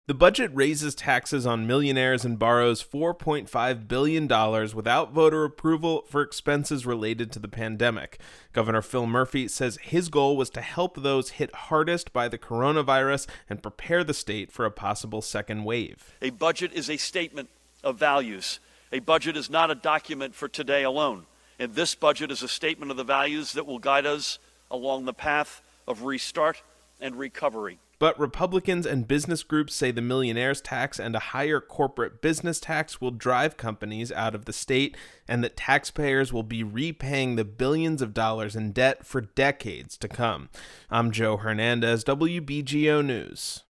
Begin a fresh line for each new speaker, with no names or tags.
The budget raises taxes on millionaires and borrows $4.5 billion without voter approval for expenses related to the pandemic. Governor Phil Murphy says his goal was to help those hit hardest by the coronavirus and prepare the state for a possible second wave.
A budget is a statement of values. A budget is not a document for today alone. And this budget is a statement of the values that will guide us along the path of restart and recovery.
But Republicans and business groups say the millionaire's tax and a higher corporate business tax will drive companies out of the state, and that taxpayers will be repaying the billions of dollars in debt for decades to come. I'm Joe Hernandez, WBGO News.